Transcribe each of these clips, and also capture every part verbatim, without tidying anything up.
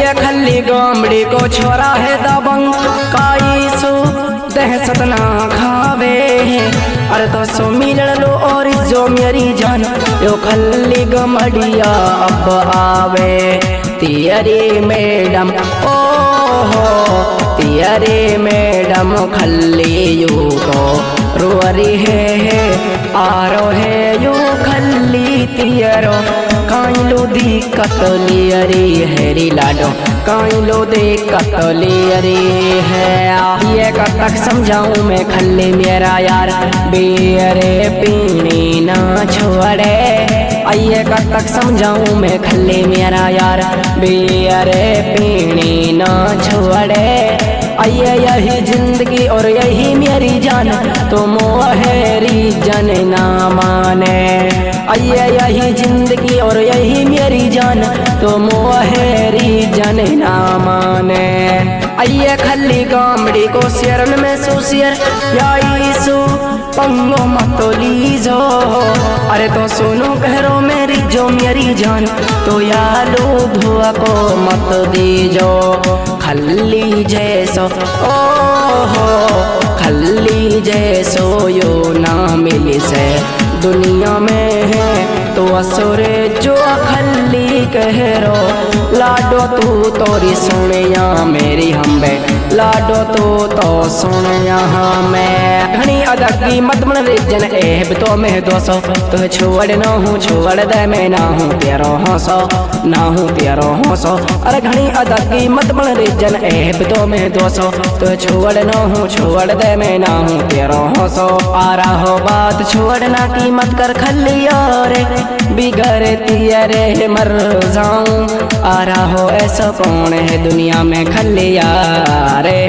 ये खल्ली गामड़ी को छोरा है दबंग काई सो दहशत ना खावे। अरे तो सो मिल लो और जो मेरी जान यो खल्ली गमड़िया अब आवे। तियरी मैडम ओ हो तियरी मैडम खल्ली यू को रोरी है, है आरो है यू खल्ली तियरो काइलो दी कतलियरी हैरी लाडो काइलो दे कतलियरी है। ये कब तक समझाऊं मैं खल्ली मेरा यार बेरे पीनी ना छोड़े। आइए कब तक समझाऊं मैं खल्ली मेरा यार बेरे पीनी ना छोड़े। आइए यही जिंदगी और यही मेरी जान तो मोहरी जन ना माने। आइए यही जिंदगी और यही मेरी जान तो मोहरी जन ना माने। आइए खल्ली गामड़ी को शेरन में सुशियर याई सु पंगो मत लीजो। अरे तो सुनो कहो मेरी जो मेरी जान तो यालो धुआ को मत दीजो। खल्ली जैसो ओ हो खल्ली जैसो यो ना मिली से दुनिया में है तो असुरे जो खल्ली कह रो। लाडो तू तोरी सुन या मेरी हम्बे लाडो तू तो सुन यहाँ मैं। घनी अदक की मत मन रिजन एब तो मैं दोसो तो छोड़ ना हूँ छोड़ दे मैं ना हूँ तेरो हंसो ना हूँ तेरो हंसो। अरे घनी अदक की मत मन रिजन एब तो मैं दोसो तो छोड़ ना हूँ छोड़ दे मैं ना हूँ तेरो हंसो। आ रहा हो बात छोड़ना की मत कर खल्ली रे बिगड़ती अरे मर जाऊं। आ रहा हो ऐसा कौन है दुनिया में खल्ली रे।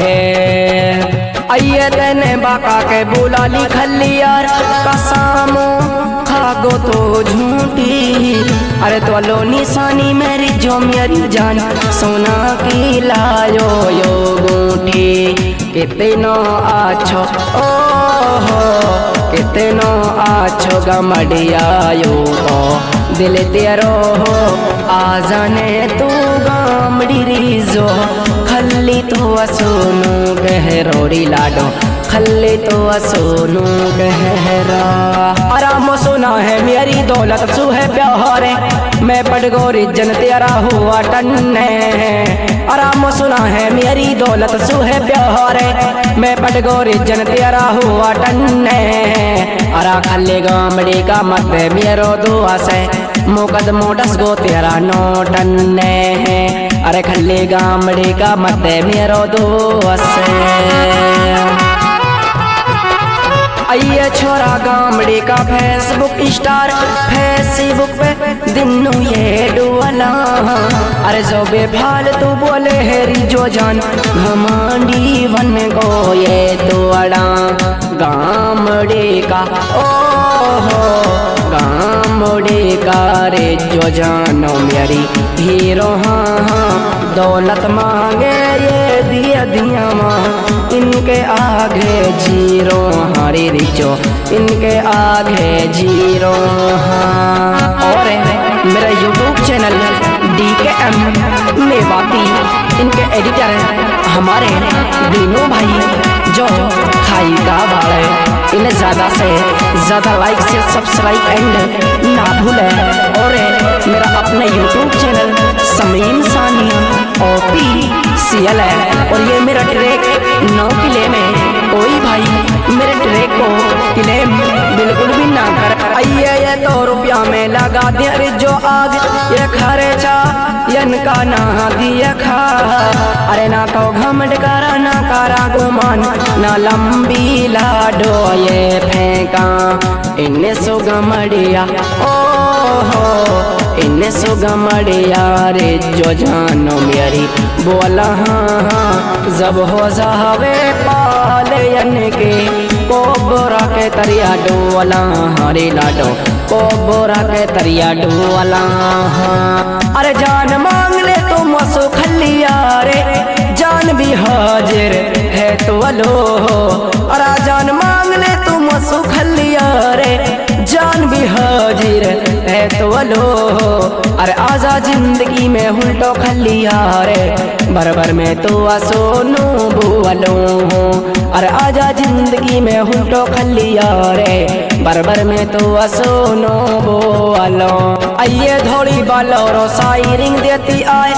आइए तेने बाका के बुला ली खल्ली यार कसम खागो तो झूठी। अरे तो लो निशानी मेरी जो मेरी जान सोना की लायो यो गूठी। कितनो आछो ओ हो कितनो आछो गमड़िया यो तो दिल तेरो हो आ जाने तू गामड़ी रीजो। खल्ली तो असोनू गहरोरी लाडो खल्ली तो असोनू गहरा। आराम सुना है मेरी दौलत सु है प्यारे मैं पटगोरी जन तेरा हुआ टन्ने। आराम सुना है मेरी दौलत सु है प्यारे मैं पटगोरी जन तेरा हुआ टन्ने। अरा खल्ली गामड़ी का मत मेरो दुआ से मुकद मोटस गो तेरा नो टन्ने। अरे खल्ली गामड़ी का मत मेरो दुआ से। आइए छोरा गामड़ी का फेसबुक स्टार फेसबुक पे दिनू ये डुअला। अरे जो बेफालतू बोले हेरी जो जान घमंडी वन को ये दुआड़ा गामड़ी का ओ हो गामड़ी का रे जो जानो मेरी हीरो। हाँ हाँ दौलत मांगे ये दिया दिया माँ इनके आगे जीरो। हरी रिचो इनके आगे जीरो। हाँ और मेरा YouTube channel D K M Mewati इनके एडिटर हमारे दीनू भाई जो खाई का बाड़े इन्हें ज़्यादा से ज़्यादा लाइक से सब्सक्राइब एंड ना भूले। और मेरा अपने YouTube channel Samim Sania OP CL है। और ये मेरा ट्रैक नौ किले में कोई भाई मेरे ट्रैक को क्लेम बिल्कुल भी ना कर। आइए ये तो रुपया में लगा दे अरे जो आग ये खर्चा इनका ना दिया खा। अरे ना तो घमंड करा ना करा गुमान ना लंबी लाडो ये फेंका। इन्हें सो गमड़िया ओ हो इन्हें सो गमड़िया रे जो जानो मेरी बोला। हाँ हाँ जब हो जावे पाले के को बोरा के तरिया डोला। हरे लाडो को बोरा के तरिया डोला। हाँ अरे जान मांग ले तो मसो खल्लिया रे जान भी हाजिर है तो लो। अरे जान मांग ले तो मसो खल्लिया रे जान भी हाजिर है है तो लो। अरे आजा जिंदगी में उल्टो खलिया रे भर भर में तो सोनू बोलो। अरे आजा जिंदगी में उल्टो खलिया रे भर भर में तो सोनू बोलो। आइए धोड़ी बालो रो साइरिंग देती आए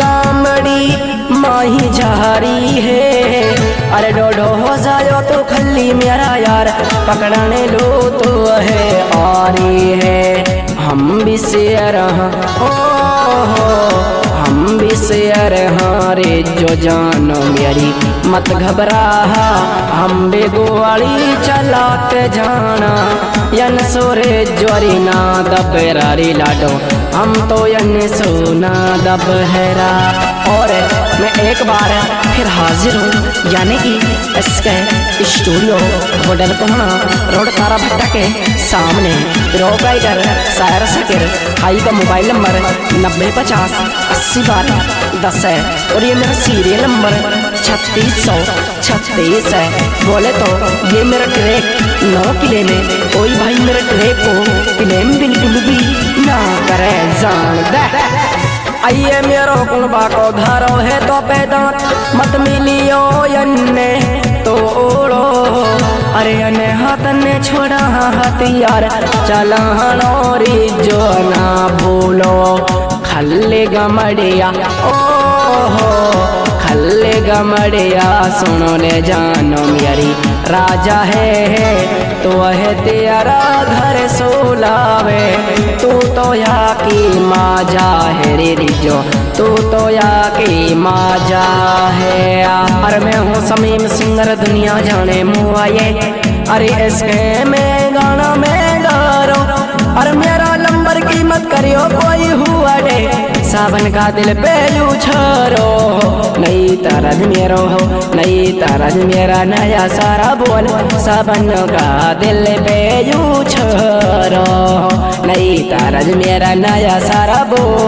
गामड़ी माही झारी है। अरे डोडो हो जायो तो खल्ली मेरा यार पकड़ने लो तो है आरी है। हम भी शेर ओ हो हम भी शेर रे जो जानो मेरी मत घबरा। हम भी गोवाली चलाते जाना यन सोरे ज्वारी ना दबेरारी लाडो हम तो यन सोना दबहरा। और मैं एक बार फिर हाजिर हूँ यानी कि इसके स्टूडियो वोडल कोहना रोड तारा भट्टा के सामने रो गाइडर सायर सकिर आई का मोबाइल नंबर नब्बे पचास अस्सी बारह दस है और ये मेरा सीरियल नंबर छत्तीस सौ छत्तीस है। बोले तो ये मेरा ट्रैक नौ किले में कोई भाई मेरे ट्रैक को क्लेम बिल्कुल भी ना करे जान दे। आइए मेरो कुलबा को धारो है तो पैदात मत मिलियो यन्ने तो ओढ़ो। अरे अने हाथ ने छोड़ा हथियार चलानो री जो ना भूलो। खल्ले गमड़िया ओ हो खल्ले गमड़िया सुनो ले जानो मेरी राजा है, है तो है तेरा घर सोलावे। तू तो या की माजा है रे रिजो तू तो या की माजा है। अरे मैं हूँ समीम सिंगर दुनिया जाने मुआये। अरे इसके में गाना में गारो अरे मेरा नंबर की मत करियो कोई हुआ डे सावन का दिल पे यू छोरो। नई तरज मेरो हो नई तरज मेरा नया सारा बोल सावन का दिल पे यू छोरो। नई तरज मेरा नया सारा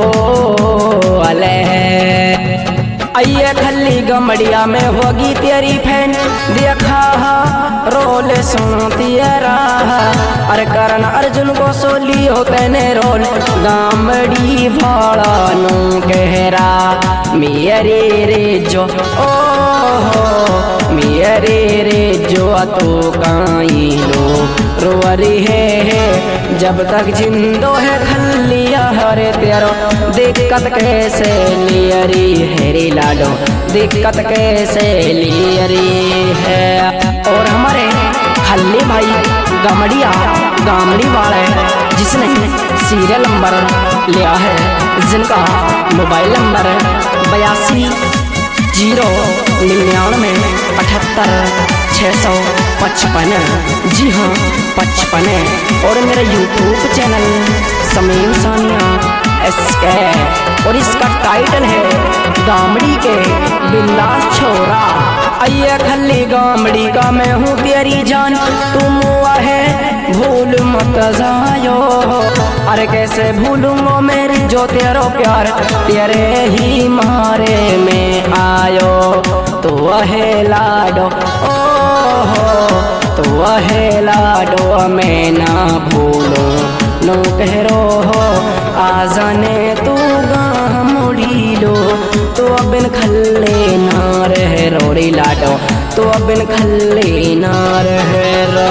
बोल आइए खल्ली गमड़िया में होगी तेरी फैन देखा रोल सुनो तेरा। अरे करण अर्जुन को सोलियो तेने रोल गामड़ी भाड़ा नो कहरा मेरे रे जो ओ हो मेरे रे जो तो काई लो रोअरी है, है जब तक जिंदो है खल्लिया हरे तेरो दिक्कत कैसे लियरी हेरी लाडो दिक्कत कैसे लियरी है। और हमारे खल्ली भाई गमड़िया गामड़ी वाले जिसने सीरियल नंबर लिया है जिनका मोबाइल नंबर बयासी जीरो निन्यानवे अठहत्तर छः सौ पचपन जी हाँ पचपन। और मेरा YouTube channel Samim Sania SK और इसका टाइटल है गामड़ी के बिंदास छोरा। आइए खल्ली गामड़ी का मैं हूँ तेरी जान तुम हुआ है भूल मत जायो। अरे कैसे भूलूंगा मेरी जो तेरो प्यार तेरे ही मारे में आयो। तो है लाडो ओ हो तो है लाडो मैं ना भूलो नो कहरो हो आ जाने तू गामड़ी लो। तो बिन खल्ले ना रह रोड़ी लाडो तो बिन खल्ले ना रह रो।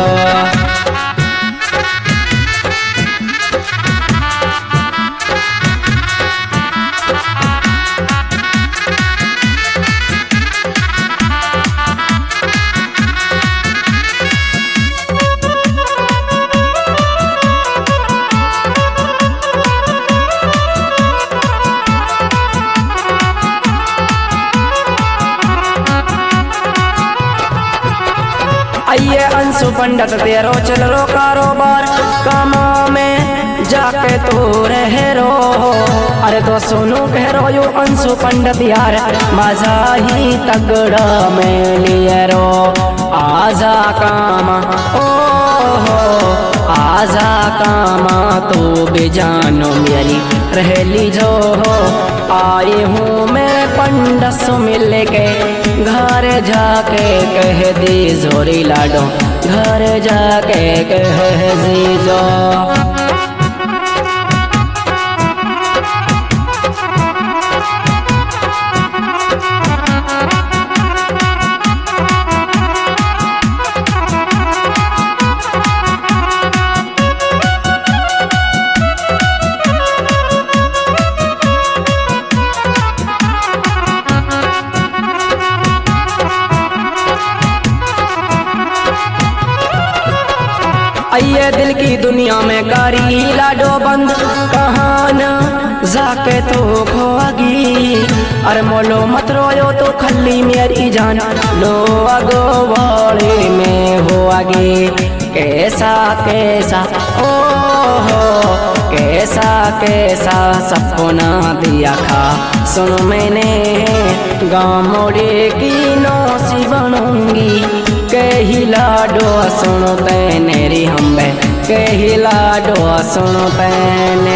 आइए अंशु पंडित तेरो चल रो कारोबार कामा में जाके तू रह रो। अरे तो सुनो कह रो यो अंशु पंडित यार मजा ही तगड़ा में लिए रो। आजा कामा ओ हो आजा कामा तो बेजानो मेरी रह ली जो हो। आए हूँ मैं पंडस मिल के घर जाके कह दी जोरी लाडो घर जाके कह दी जो। आइए दिल की दुनिया में कारी लाडो बंद कहान जाके तो खोगी। अरे मोलो मत रोयो तो खल्ली मेरी जान लो अगो वाले में हो आगे। कैसा कैसा ओ हो कैसा कैसा सपना दिया था सुन मैंने गाँव मोड़े की नौसी बनूंगी। कही लाडो सुनो तैने री हम्बे कही लाडो सुनो तैने।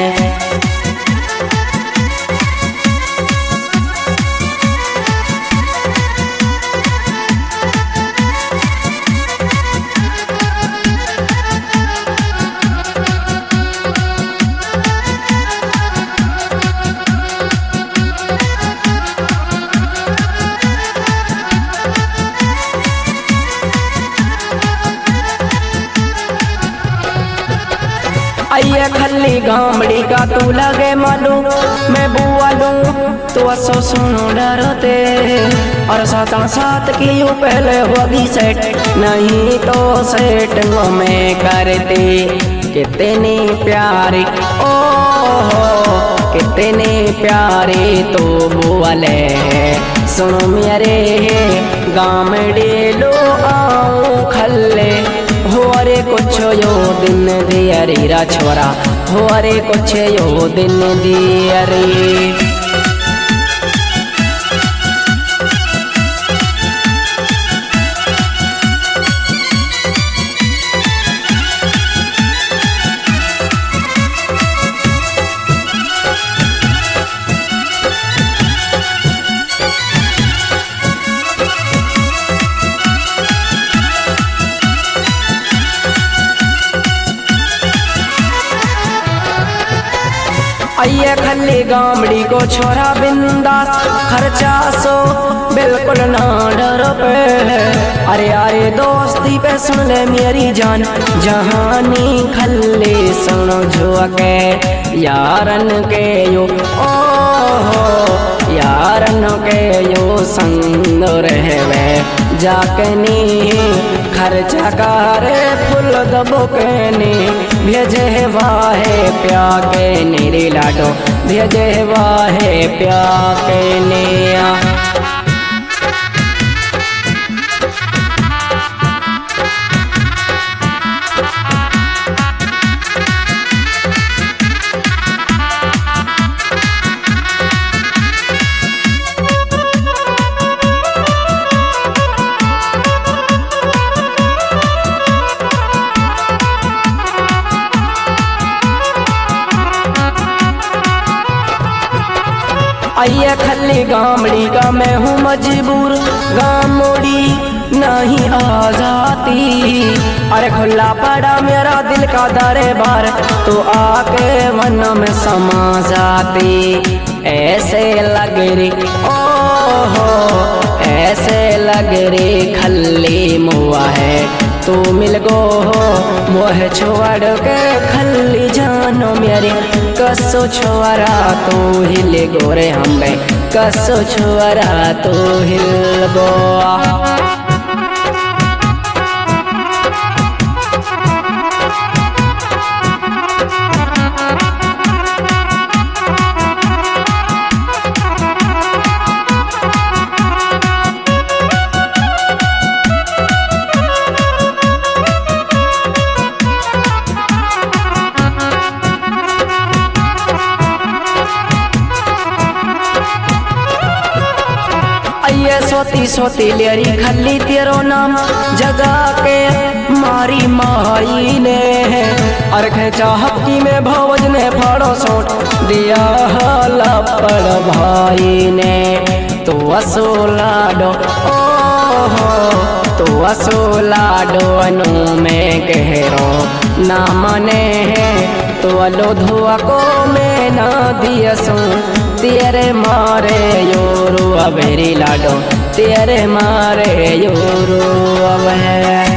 आइए खल्ली गामड़ी का तू लगे मालू मैं बुआ लूं तो असो सुनो डरते। और सात सात की यू पहले होगी सेट नहीं तो सेट में करते। कितने प्यारे ओ हो कितने प्यारे तो बुआ ले सुनो मेरे गामड़ी लो आओ खल्ले। हो अरे कुछ यो दिन दियरी रा छोरा हो अरे कुछ यो दिन दियरी। आइए खल्ली गामड़ी को छोरा बिंदास खर्चा सो बिल्कुल ना डर पे। अरे अरे दोस्ती पे सुन ले मेरी जान जहानी खल्ली सुनो झुके यारन के यो ओ हो यारन के यो संग रहवे जाके नी खर्चा करे फुल दबो के नी भेजे वाहे प्या के नी लाडो भेजे वाहे प्या के निया। आइए खल्ली गामड़ी का मैं हूँ मजबूर गामड़ी नहीं आ जाती। अरे खुला पड़ा मेरा दिल का दरबार तो आके मन में समा जाती। ऐसे लग रही ओ हो ऐसे लग रही खल्ली मुआ है तू मिल गो हो मोह छोड़ के खल्ली जानो मेरी कसो छोरा तू हिल गोरे हमें कसो छोरा तू हिल गो। ये सोती सोती लेरी खल्ली तेरो नाम जगा के मारी माई ने। और खेचा हफ्ती में भवज ने फड़ो सोट दिया हाला पड़ भाई ने। तो असो लाडो ओ हो तो असो लाडो अनु में कहरो ना मने तो अलो धुआ को मैं ना दियसू तेरे मारे योरू अबेरी लाडो तेरे मारे योरू अब है।